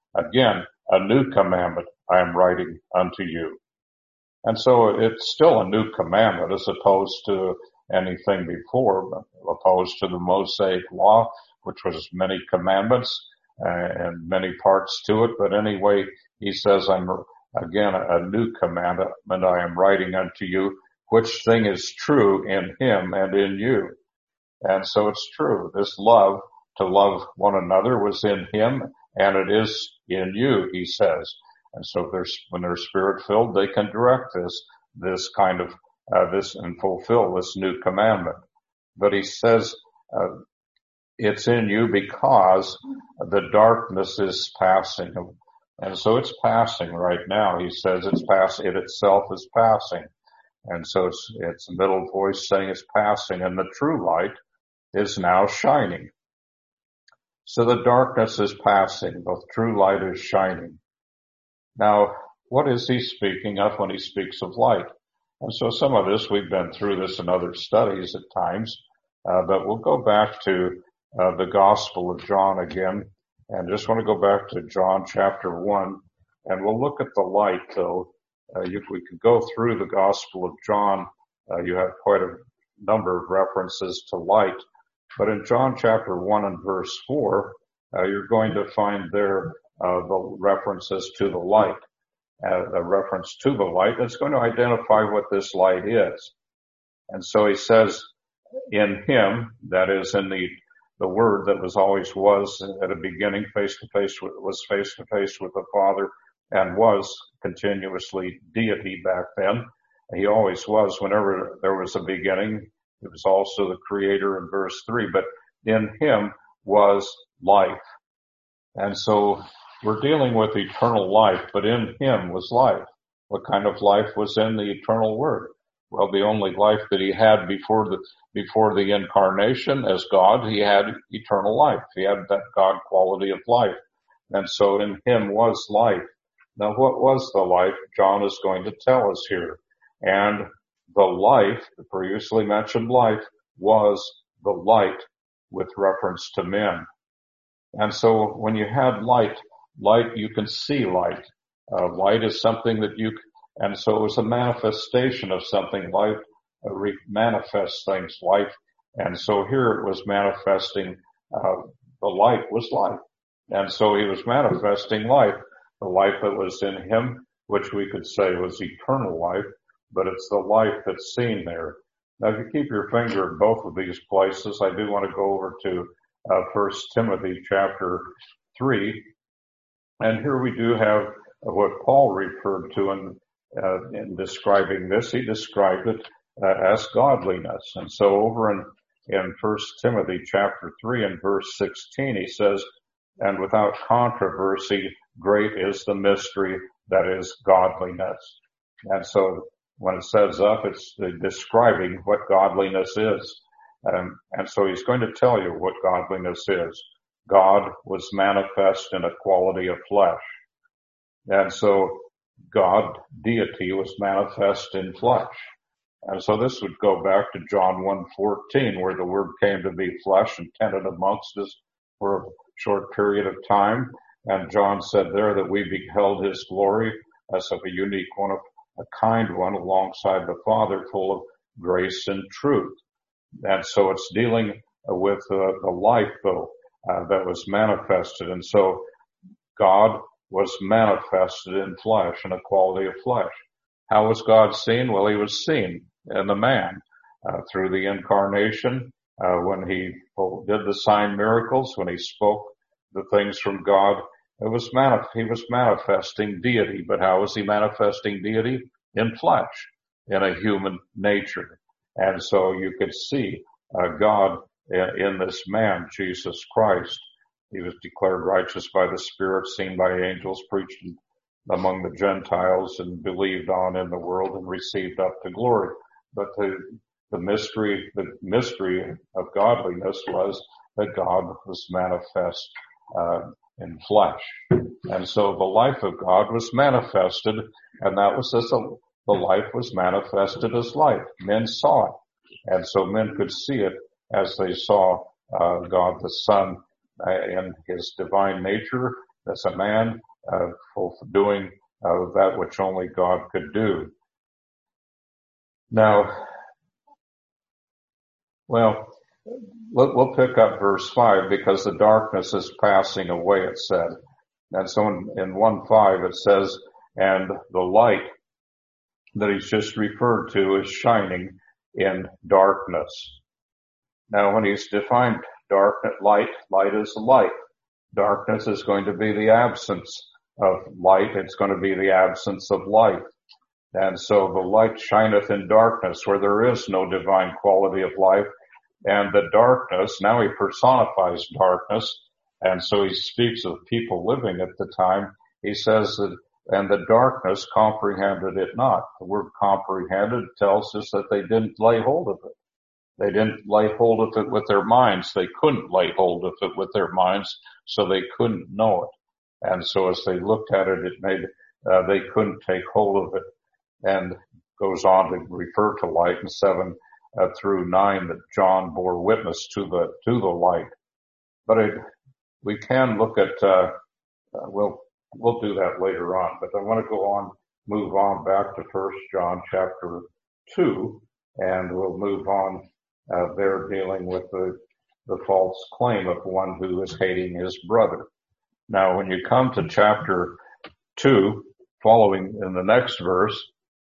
a new commandment I am writing unto you. And so it's still a new commandment as opposed to anything before, opposed to the Mosaic law, which was many commandments and many parts to it. But anyway, he says, again, a new commandment I am writing unto you, which thing is true in him and in you. And so it's true. This love, to love one another, was in him, and it is in you, he says. And so when they're spirit filled, they can direct this kind of this and fulfill this new commandment. But he says it's in you because the darkness is passing. And so it's passing right now. He says it itself is passing. And so it's a middle voice saying it's passing, and the true light is now shining. So the darkness is passing, the true light is shining. Now, what is he speaking of when he speaks of light? And so some of this, we've been through this in other studies at times, but we'll go back to the Gospel of John again, and just want to go back to John chapter 1, and we'll look at the light, though. We could go through the Gospel of John. You have quite a number of references to light. But in John chapter 1 and verse 4, you're going to find there the references to the light. A reference to the light that's going to identify what this light is. And so he says, in him, that is in the Word that was at a beginning was face to face with the Father and was continuously deity back then. He always was whenever there was a beginning. He was also the creator in verse 3, but in him was life. And so we're dealing with eternal life, but in him was life. What kind of life was in the eternal Word? Well, the only life that he had before the incarnation as God, he had eternal life. He had that God quality of life. And so in him was life. Now, what was the life? John is going to tell us here. And the life, the previously mentioned life, was the light with reference to men. And so when you had light, you can see light. Light is something that and so it was a manifestation of something. Light manifests things, life. And so here it was manifesting, the light was light. And so he was manifesting life, the life that was in him, which we could say was eternal life, but it's the life that's seen there. Now, if you keep your finger in both of these places, I do want to go over to 1 Timothy chapter 3. And here we do have what Paul referred to in describing this. He described it as godliness. And so over in 1 Timothy chapter 3 and verse 16, he says, and without controversy, great is the mystery that is godliness. And so when it says up, it's describing what godliness is. And so he's going to tell you what godliness is. God was manifest in a quality of flesh. And so God, deity, was manifest in flesh. And so this would go back to John 1:14, where the Word came to be flesh and tented amongst us for a short period of time. And John said there that we beheld his glory as of a unique one a kind one alongside the Father, full of grace and truth. And so it's dealing with the life, though, that was manifested. And so God was manifested in flesh, in a quality of flesh. How was God seen? Well, he was seen in the man through the incarnation, when he did the sign miracles, when he spoke the things from God. He was manifesting deity. But how was he manifesting deity? In flesh, in a human nature. And so you could see God in this man, Jesus Christ. He was declared righteous by the Spirit, seen by angels, preached among the Gentiles, and believed on in the world, and received up to glory. But the mystery of godliness was that God was manifest in flesh. And so the life of God was manifested, and that was as the life was manifested as life. Men saw it. And so men could see it as they saw God the Son in his divine nature as a man doing that which only God could do. Now, well, we'll pick up verse 5, because the darkness is passing away, it said. And so in 1:5 it says, and the light that he's just referred to is shining in darkness. Now, when he's defined darkness, light is light. Darkness is going to be the absence of light. It's going to be the absence of light. And so the light shineth in darkness, where there is no divine quality of life. And the darkness, now he personifies darkness. And so he speaks of people living at the time. He says that, and the darkness comprehended it not. The word comprehended tells us that they didn't lay hold of it. They didn't lay hold of it with their minds. They couldn't lay hold of it with their minds, so they couldn't know it. And so as they looked at it, they couldn't take hold of it. And goes on to refer to light in 7 through 9, that John bore witness to the light. But we can look at, we'll do that later on, but I want to move on back to 1 John chapter 2, and we'll move on there, dealing with the false claim of one who is hating his brother. Now, when you come to chapter 2, following in the next verse,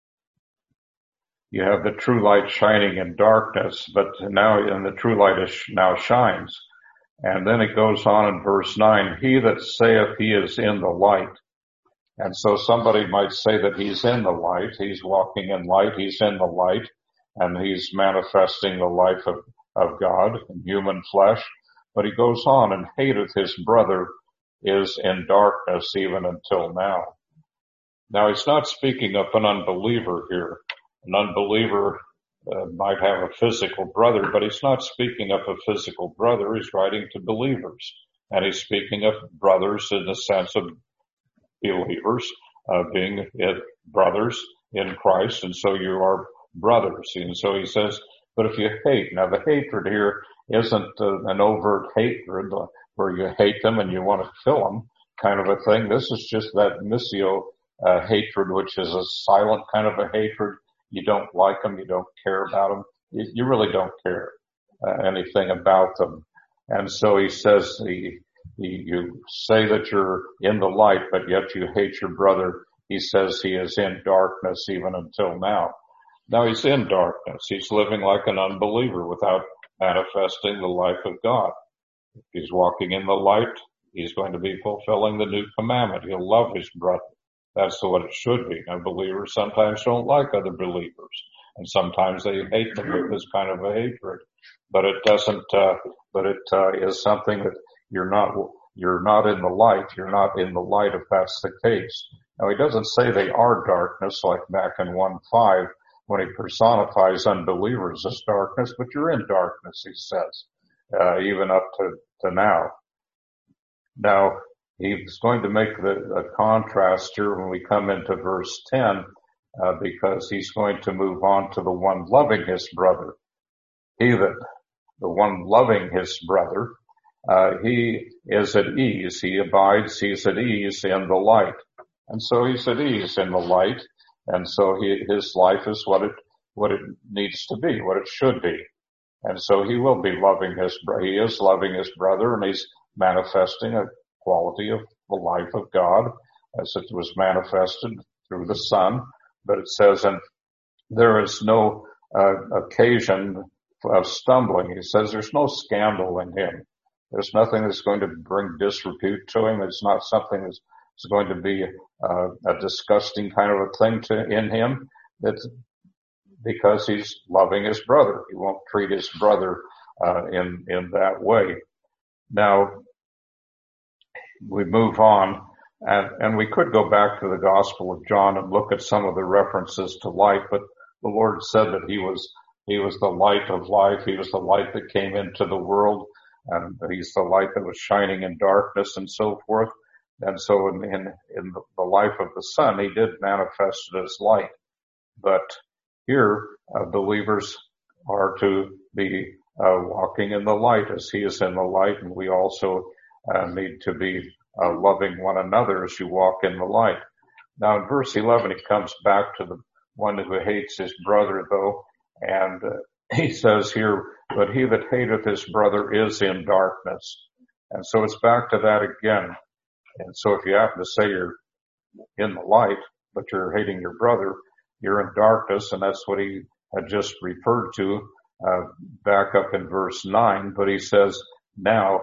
you have the true light shining in darkness, but now, and the true light now shines. And then it goes on in verse 9, he that saith he is in the light. And so somebody might say that he's in the light, he's walking in light, he's in the light, and he's manifesting the life of God in human flesh. But he goes on, and hateth his brother is in darkness even until now. Now, he's not speaking of an unbeliever here. An unbeliever might have a physical brother, but he's not speaking of a physical brother. He's writing to believers. And he's speaking of brothers in the sense of believers, being brothers in Christ. And so you are brothers. And so he says, but if you hate, now the hatred here isn't an overt hatred where you hate them and you want to kill them kind of a thing. This is just that missio hatred, which is a silent kind of a hatred. You don't like them. You don't care about them. You really don't care anything about them. And so he says, you say that you're in the light, but yet you hate your brother. He says he is in darkness even until now. Now he's in darkness. He's living like an unbeliever without manifesting the life of God. If he's walking in the light, he's going to be fulfilling the new commandment. He'll love his brother. That's what it should be. Now, believers sometimes don't like other believers, and sometimes they hate them with this kind of a hatred. But it doesn't. But it is something that you're not in the light. You're not in the light if that's the case. Now, he doesn't say they are darkness, like back in 1:5 when he personifies unbelievers as darkness. But you're in darkness, he says, even up to now. Now, he's going to make a contrast here when we come into verse 10, because he's going to move on to the one loving his brother. The one loving his brother, he is at ease. He abides, he's at ease in the light. And so he's at ease in the light. And so his life is what it needs to be, what it should be. And so he will be he is loving his brother, and he's manifesting a quality of the life of God as it was manifested through the Son. But it says, and there is no occasion of stumbling. He says there's no scandal in him. There's nothing that's going to bring disrepute to him. It's not something that's going to be a disgusting kind of a thing in him. That's because he's loving his brother. He won't treat his brother in that way. Now, we move on, and we could go back to the Gospel of John and look at some of the references to light, but the Lord said that he was the light of life. He was the light that came into the world, and he's the light that was shining in darkness and so forth. And so in the life of the Son, he did manifest it as light. But here, believers are to be walking in the light as he is in the light, and we also need to be loving one another as you walk in the light. Now in verse 11, he comes back to the one who hates his brother, though, and he says here, but he that hateth his brother is in darkness. And so it's back to that again. And so if you happen to say you're in the light, but you're hating your brother, you're in darkness, and that's what he had just referred to back up in verse 9. But he says now,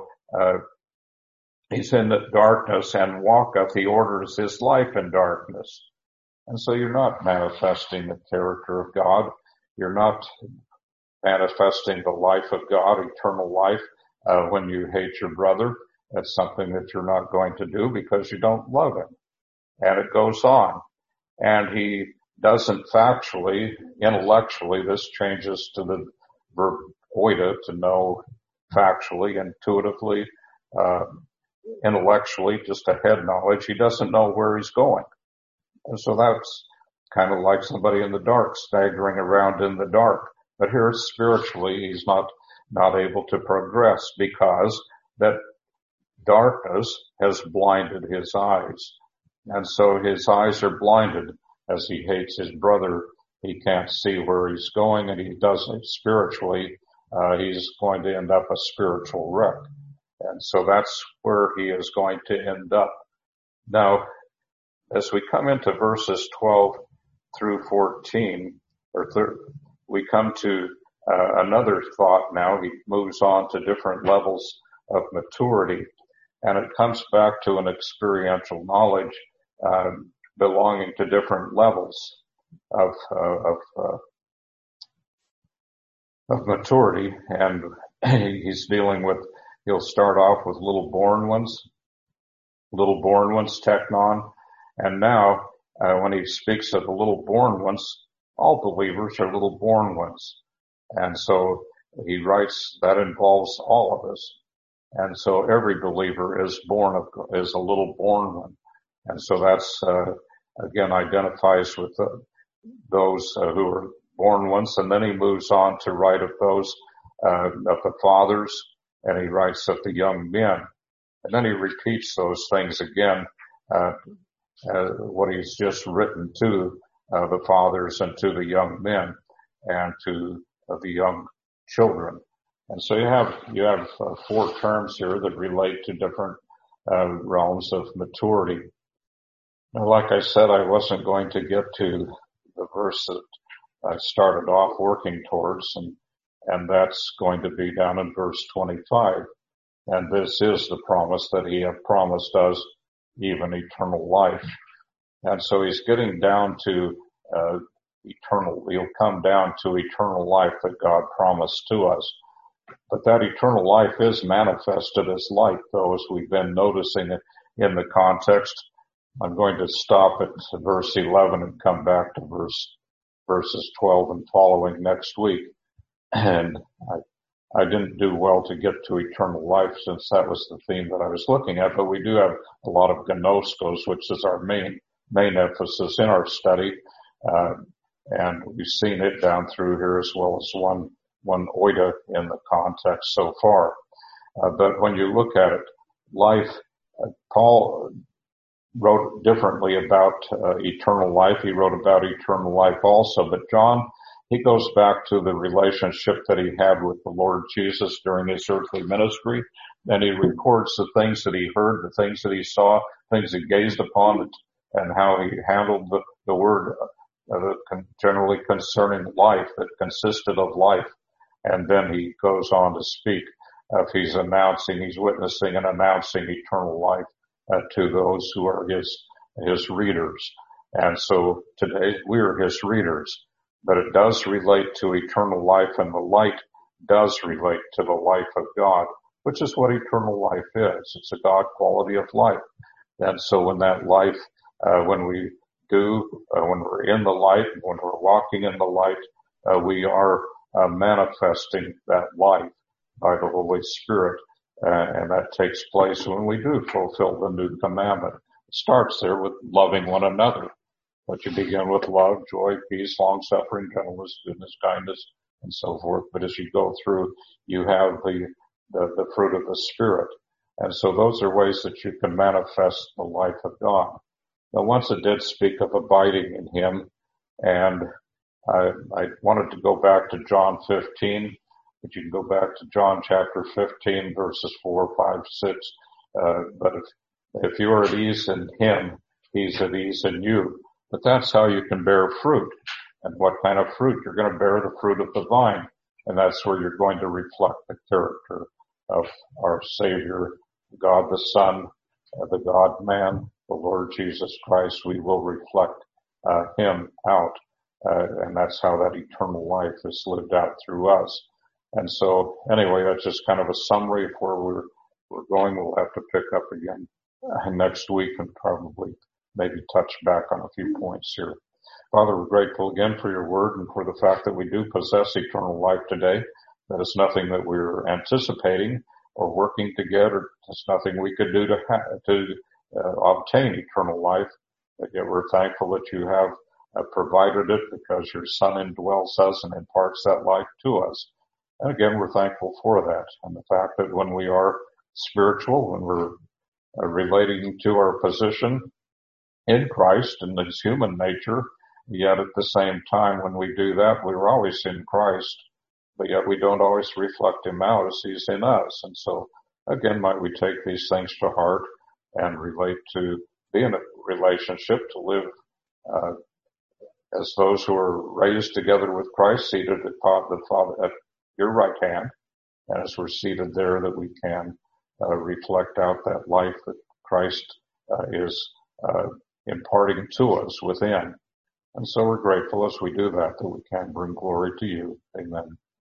he's in the darkness and walketh, he orders his life in darkness. And so you're not manifesting the character of God. You're not manifesting the life of God, eternal life, when you hate your brother. That's something that you're not going to do because you don't love him. And it goes on. And he doesn't factually, intellectually, this changes to the verb oida, to know factually, intuitively, intellectually, just a head knowledge. He doesn't know where he's going. And so that's kind of like somebody in the dark, staggering around in the dark. But here spiritually, he's not able to progress because that darkness has blinded his eyes. And so his eyes are blinded as he hates his brother. He can't see where he's going, and he doesn't spiritually. He's going to end up a spiritual wreck. And so that's where he is going to end up. Now, as we come into verses 12 through 14, we come to another thought now. He moves on to different levels of maturity, and it comes back to an experiential knowledge belonging to different levels of maturity. And he's dealing with, he'll start off with little born ones, teknon. And now, when he speaks of the little born ones, all believers are little born ones. And so he writes that involves all of us. And so every believer is a little born one. And so that's, again, identifies with those who are born ones. And then he moves on to write of those, of the fathers, and he writes of the young men. And then he repeats those things again, what he's just written to the fathers and to the young men and to the young children. And so you have 4 terms here that relate to different realms of maturity. Now, like I said, I wasn't going to get to the verse that I started off working towards, and that's going to be down in verse 25. And this is the promise that he hath promised us, even eternal life. And so he's getting down to he'll come down to eternal life that God promised to us. But that eternal life is manifested as light, though, as we've been noticing it in the context. I'm going to stop at verse 11 and come back to verses 12 and following next week. And I didn't do well to get to eternal life since that was the theme that I was looking at, but we do have a lot of gnoskos, which is our main emphasis in our study. And we've seen it down through here as well as one oida in the context so far. But when you look at it, life, Paul wrote differently about eternal life. He wrote about eternal life also, but John, he goes back to the relationship that he had with the Lord Jesus during his earthly ministry, and he records the things that he heard, the things that he saw, things he gazed upon, and how he handled the word generally concerning life that consisted of life. And then he goes on to speak of he's witnessing and announcing eternal life to those who are his readers. And so today we are his readers, but it does relate to eternal life, and the light does relate to the life of God, which is what eternal life is. It's a God quality of life. And so when that life, when we're in the light, when we're walking in the light, we are manifesting that life by the Holy Spirit. And that takes place when we do fulfill the new commandment. It starts there with loving one another. But you begin with love, joy, peace, long-suffering, gentleness, goodness, kindness, and so forth. But as you go through, you have the fruit of the Spirit. And so those are ways that you can manifest the life of God. Now, once it did speak of abiding in Him, and I wanted to go back to John 15, but you can go back to John chapter 15, verses 4, 5, 6. But if you are at ease in Him, He's at ease in you. But that's how you can bear fruit. And what kind of fruit? You're going to bear the fruit of the vine. And that's where you're going to reflect the character of our Savior, God the Son, the God-man, the Lord Jesus Christ. We will reflect Him out. And that's how that eternal life is lived out through us. And so anyway, that's just kind of a summary of where we're going. We'll have to pick up again next week and probably maybe touch back on a few points here. Father, we're grateful again for your word and for the fact that we do possess eternal life today. That is nothing that we're anticipating or working to get, or it's nothing we could do to obtain eternal life. But yet we're thankful that you have provided it because your Son indwells us and imparts that life to us. And again, we're thankful for that. And the fact that when we are spiritual, when we're relating to our position in Christ and His human nature, yet at the same time, when we do that, we're always in Christ, but yet we don't always reflect Him out as He's in us. And so, again, might we take these things to heart and relate to be in a relationship, to live as those who are raised together with Christ, seated at the Father at your right hand, and as we're seated there, that we can reflect out that life that Christ is imparting to us within. And so we're grateful as we do that we can bring glory to you. Amen.